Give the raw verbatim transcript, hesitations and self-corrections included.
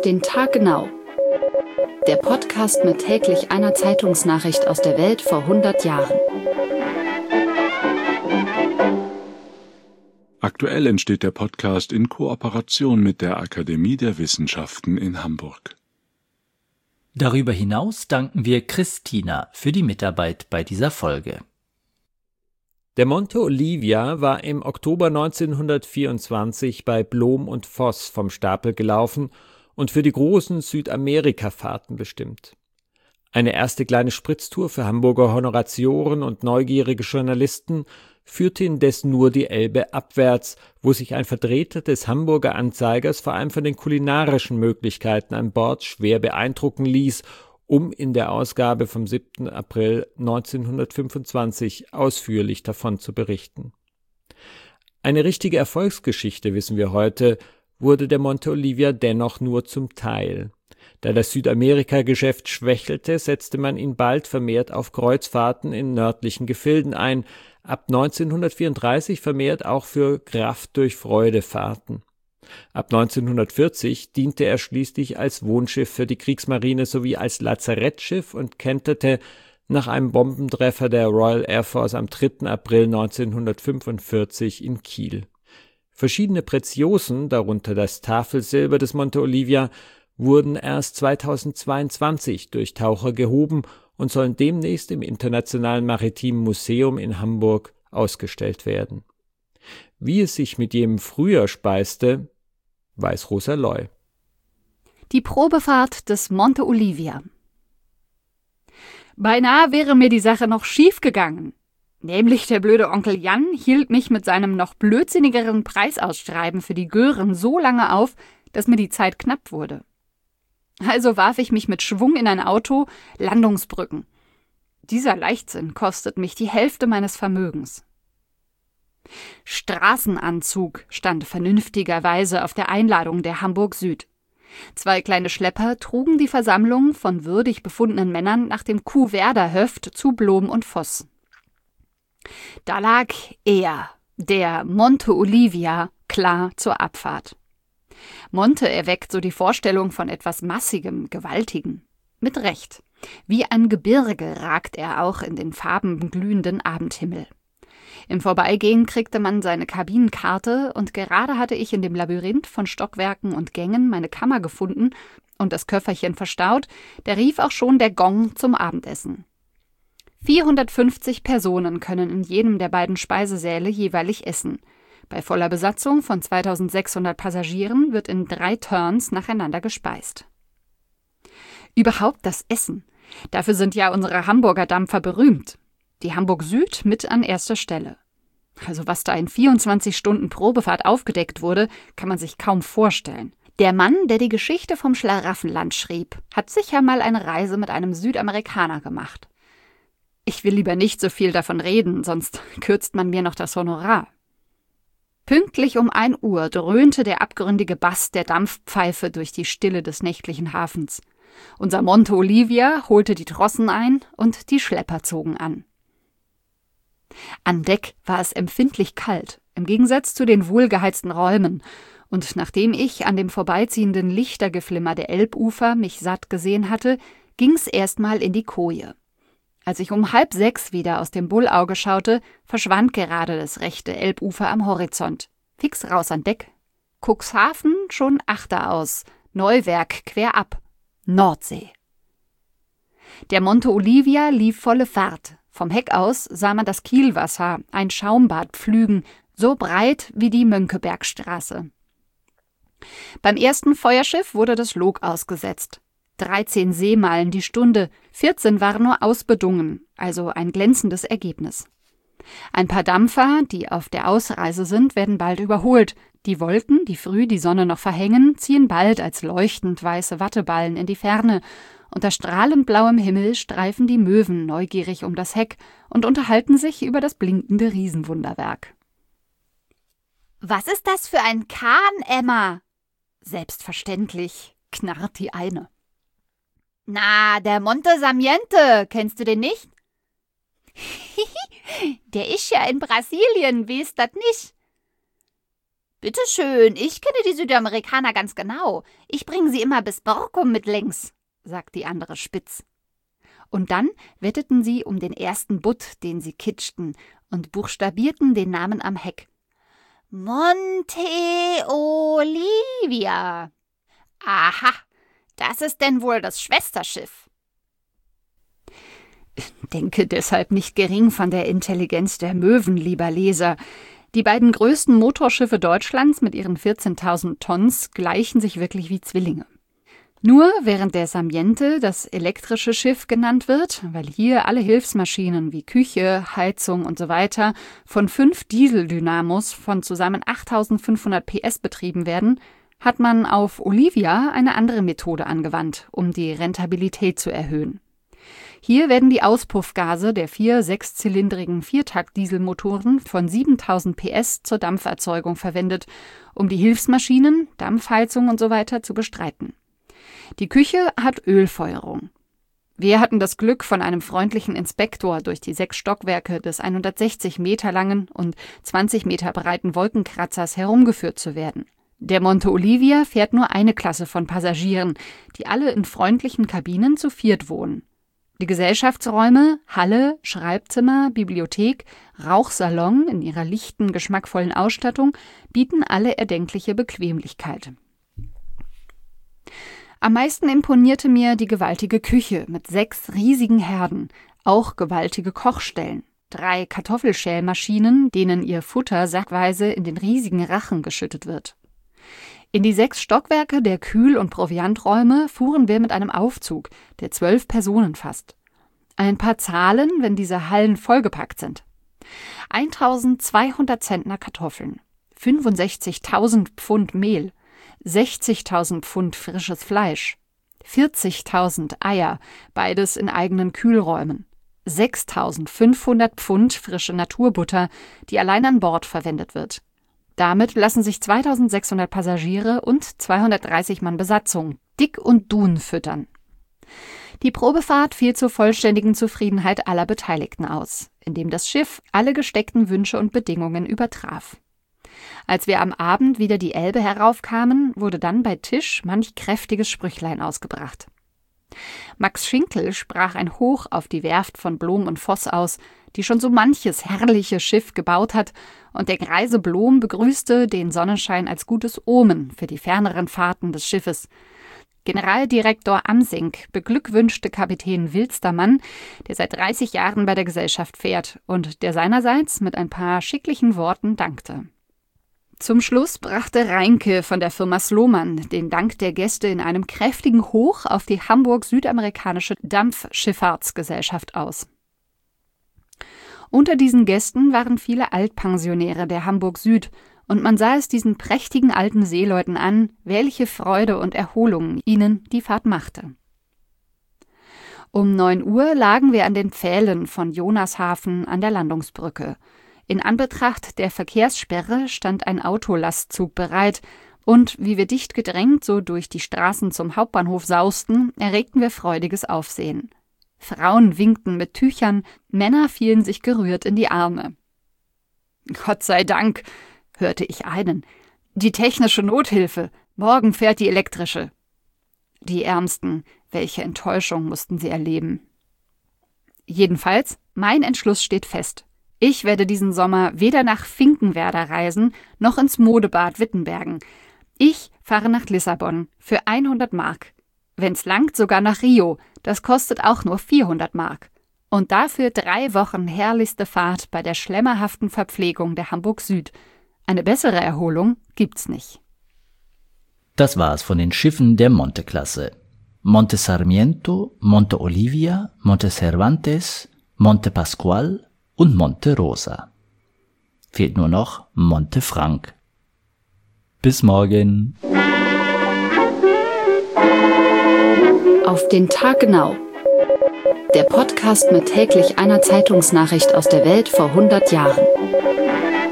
Auf den Tag genau. Der Podcast mit täglich einer Zeitungsnachricht aus der Welt vor hundert Jahren. Aktuell entsteht der Podcast in Kooperation mit der Akademie der Wissenschaften in Hamburg. Darüber hinaus danken wir Christina für die Mitarbeit bei dieser Folge. Der Monte Olivia war im Oktober neunzehnhundertvierundzwanzig bei Blohm und Voss vom Stapel gelaufen und für die großen Südamerika-Fahrten bestimmt. Eine erste kleine Spritztour für Hamburger Honoratioren und neugierige Journalisten führte indes nur die Elbe abwärts, wo sich ein Vertreter des Hamburger Anzeigers vor allem von den kulinarischen Möglichkeiten an Bord schwer beeindrucken ließ, um in der Ausgabe vom siebten April neunzehnhundertfünfundzwanzig ausführlich davon zu berichten. Eine richtige Erfolgsgeschichte, wissen wir heute, wurde der Monte Olivia dennoch nur zum Teil. Da das Südamerika-Geschäft schwächelte, setzte man ihn bald vermehrt auf Kreuzfahrten in nördlichen Gefilden ein, ab neunzehnhundertvierunddreißig vermehrt auch für Kraft-durch-Freude-Fahrten. Ab neunzehnhundertvierzig diente er schließlich als Wohnschiff für die Kriegsmarine sowie als Lazarettschiff und kenterte nach einem Bombentreffer der Royal Air Force am dritten April neunzehnhundertfünfundvierzig in Kiel. Verschiedene Preziosen, darunter das Tafelsilber des Monte Olivia, wurden erst zweitausendzweiundzwanzig durch Taucher gehoben und sollen demnächst im Internationalen Maritimen Museum in Hamburg ausgestellt werden. Wie es sich mit jenem früher speiste, weiß Rosa Loy. Die Probefahrt des Monte Olivia. Beinahe wäre mir die Sache noch schief gegangen. Nämlich der blöde Onkel Jan hielt mich mit seinem noch blödsinnigeren Preisausschreiben für die Gören so lange auf, dass mir die Zeit knapp wurde. Also warf ich mich mit Schwung in ein Auto, Landungsbrücken. Dieser Leichtsinn kostet mich die Hälfte meines Vermögens. Straßenanzug stand vernünftigerweise auf der Einladung der Hamburg Süd. Zwei kleine Schlepper trugen die Versammlung von würdig befundenen Männern nach dem Kuhwerder-Höft zu Blohm und Voss. Da lag er, der Monte Olivia, klar zur Abfahrt. Monte erweckt so die Vorstellung von etwas Massigem, Gewaltigem. Mit Recht. Wie ein Gebirge ragt er auch in den farbenglühenden Abendhimmel. Im Vorbeigehen kriegte man seine Kabinenkarte und gerade hatte ich in dem Labyrinth von Stockwerken und Gängen meine Kammer gefunden und das Köfferchen verstaut, da rief auch schon der Gong zum Abendessen. vierhundertfünfzig Personen können in jedem der beiden Speisesäle jeweilig essen. Bei voller Besatzung von zweitausendsechshundert Passagieren wird in drei Turns nacheinander gespeist. Überhaupt das Essen. Dafür sind ja unsere Hamburger Dampfer berühmt. Die Hamburg Süd mit an erster Stelle. Also was da in vierundzwanzig Stunden Probefahrt aufgedeckt wurde, kann man sich kaum vorstellen. Der Mann, der die Geschichte vom Schlaraffenland schrieb, hat sicher mal eine Reise mit einem Südamerikaner gemacht. Ich will lieber nicht so viel davon reden, sonst kürzt man mir noch das Honorar. Pünktlich um ein Uhr dröhnte der abgründige Bass der Dampfpfeife durch die Stille des nächtlichen Hafens. Unser Monte Olivia holte die Trossen ein und die Schlepper zogen an. An Deck war es empfindlich kalt, im Gegensatz zu den wohlgeheizten Räumen, und nachdem ich an dem vorbeiziehenden Lichtergeflimmer der Elbufer mich satt gesehen hatte, ging's erstmal in die Koje. Als ich um halb sechs wieder aus dem Bullauge schaute, verschwand gerade das rechte Elbufer am Horizont. Fix raus an Deck. Cuxhaven schon Achter aus, Neuwerk querab, Nordsee. Der Monte Olivia lief volle Fahrt. Vom Heck aus sah man das Kielwasser, ein Schaumbad pflügen, so breit wie die Mönckebergstraße. Beim ersten Feuerschiff wurde das Log ausgesetzt. dreizehn Seemeilen die Stunde, vierzehn waren nur ausbedungen, also ein glänzendes Ergebnis. Ein paar Dampfer, die auf der Ausreise sind, werden bald überholt. Die Wolken, die früh die Sonne noch verhängen, ziehen bald als leuchtend weiße Watteballen in die Ferne. Unter strahlend blauem Himmel streifen die Möwen neugierig um das Heck und unterhalten sich über das blinkende Riesenwunderwerk. »Was ist das für ein Kahn, Emma?« »Selbstverständlich«, knarrt die eine. »Na, der Monte Samiente, kennst du den nicht?« »Der ist ja in Brasilien, wie ist das nicht?« »Bitteschön, ich kenne die Südamerikaner ganz genau. Ich bringe sie immer bis Borkum mit längs«, sagt die andere spitz. Und dann wetteten sie um den ersten Butt, den sie kitschten, und buchstabierten den Namen am Heck. »Monte Olivia. Aha, das ist denn wohl das Schwesterschiff.« Denke deshalb nicht gering von der Intelligenz der Möwen, lieber Leser. Die beiden größten Motorschiffe Deutschlands mit ihren vierzehntausend Tons gleichen sich wirklich wie Zwillinge. Nur während der Sarmiente das elektrische Schiff genannt wird, weil hier alle Hilfsmaschinen wie Küche, Heizung und so weiter von fünf Dieseldynamos von zusammen achttausendfünfhundert P S betrieben werden, hat man auf Olivia eine andere Methode angewandt, um die Rentabilität zu erhöhen. Hier werden die Auspuffgase der vier sechszylindrigen Viertakt-Dieselmotoren von siebentausend P S zur Dampferzeugung verwendet, um die Hilfsmaschinen, Dampfheizung und so weiter zu bestreiten. Die Küche hat Ölfeuerung. Wir hatten das Glück, von einem freundlichen Inspektor durch die sechs Stockwerke des hundertsechzig Meter langen und zwanzig Meter breiten Wolkenkratzers herumgeführt zu werden. Der Monte Olivia fährt nur eine Klasse von Passagieren, die alle in freundlichen Kabinen zu viert wohnen. Die Gesellschaftsräume, Halle, Schreibzimmer, Bibliothek, Rauchsalon in ihrer lichten, geschmackvollen Ausstattung bieten alle erdenkliche Bequemlichkeit. Am meisten imponierte mir die gewaltige Küche mit sechs riesigen Herden, auch gewaltige Kochstellen, drei Kartoffelschälmaschinen, denen ihr Futter sackweise in den riesigen Rachen geschüttet wird. In die sechs Stockwerke der Kühl- und Provianträume fuhren wir mit einem Aufzug, der zwölf Personen fasst. Ein paar Zahlen, wenn diese Hallen vollgepackt sind. eintausendzweihundert Zentner Kartoffeln, fünfundsechzigtausend Pfund Mehl, sechzigtausend Pfund frisches Fleisch, vierzigtausend Eier, beides in eigenen Kühlräumen, sechstausendfünfhundert Pfund frische Naturbutter, die allein an Bord verwendet wird. Damit lassen sich zweitausendsechshundert Passagiere und zweihundertdreißig Mann Besatzung dick und dun füttern. Die Probefahrt fiel zur vollständigen Zufriedenheit aller Beteiligten aus, indem das Schiff alle gesteckten Wünsche und Bedingungen übertraf. Als wir am Abend wieder die Elbe heraufkamen, wurde dann bei Tisch manch kräftiges Sprüchlein ausgebracht. Max Schinkel sprach ein Hoch auf die Werft von Blom und Voss aus, die schon so manches herrliche Schiff gebaut hat, und der greise Blom begrüßte den Sonnenschein als gutes Omen für die ferneren Fahrten des Schiffes. Generaldirektor Amsink beglückwünschte Kapitän Wilstermann, der seit dreißig Jahren bei der Gesellschaft fährt und der seinerseits mit ein paar schicklichen Worten dankte. Zum Schluss brachte Reinke von der Firma Sloman den Dank der Gäste in einem kräftigen Hoch auf die Hamburg-Südamerikanische Dampfschifffahrtsgesellschaft aus. Unter diesen Gästen waren viele Altpensionäre der Hamburg Süd, und man sah es diesen prächtigen alten Seeleuten an, welche Freude und Erholung ihnen die Fahrt machte. Um neun Uhr lagen wir an den Pfählen von Jonashafen an der Landungsbrücke. In Anbetracht der Verkehrssperre stand ein Autolastzug bereit, und wie wir dicht gedrängt so durch die Straßen zum Hauptbahnhof sausten, erregten wir freudiges Aufsehen. Frauen winkten mit Tüchern, Männer fielen sich gerührt in die Arme. »Gott sei Dank«, hörte ich einen, »die technische Nothilfe, morgen fährt die elektrische.« Die Ärmsten, welche Enttäuschung mussten sie erleben. Jedenfalls, mein Entschluss steht fest. Ich werde diesen Sommer weder nach Finkenwerder reisen, noch ins Modebad Wittenbergen. Ich fahre nach Lissabon für hundert Mark. Wenn's langt, sogar nach Rio, das kostet auch nur vierhundert Mark. Und dafür drei Wochen herrlichste Fahrt bei der schlemmerhaften Verpflegung der Hamburg Süd. Eine bessere Erholung gibt's nicht. Das war's von den Schiffen der Monte-Klasse. Monte Sarmiento, Monte Olivia, Monte Cervantes, Monte Pascual und Monte Rosa. Fehlt nur noch Monte Frank. Bis morgen. Auf den Tag genau. Der Podcast mit täglich einer Zeitungsnachricht aus der Welt vor hundert Jahren.